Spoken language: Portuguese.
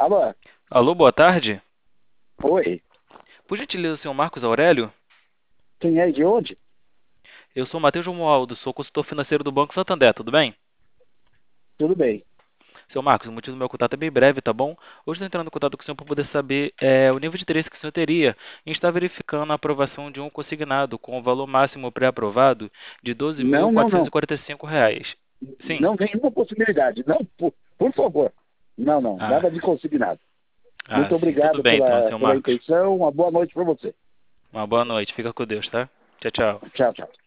Alô? Alô, boa tarde. Oi. Por gentileza, o senhor Marcos Aurélio? Quem é e de onde? Eu sou o Matheus Romualdo, sou consultor financeiro do Banco Santander, tudo bem? Tudo bem. Senhor Marcos, o motivo do meu contato é bem breve, tá bom? Hoje estou entrando em contato com o senhor para poder saber o nível de interesse que o senhor teria em estar verificando a aprovação de um consignado com o valor máximo pré-aprovado de R$ doze mil Não, não, quatrocentos e não. quarenta e cinco reais. Sim. Não, nenhuma possibilidade. Não, por favor. Não, não. Ah, Nada de consignado. Muito sim, tudo obrigado bem então, pela, senhor pela Marcos. intenção. Uma boa noite para você. Uma boa noite, fica com Deus, tá? Tchau, tchau. Tchau, tchau.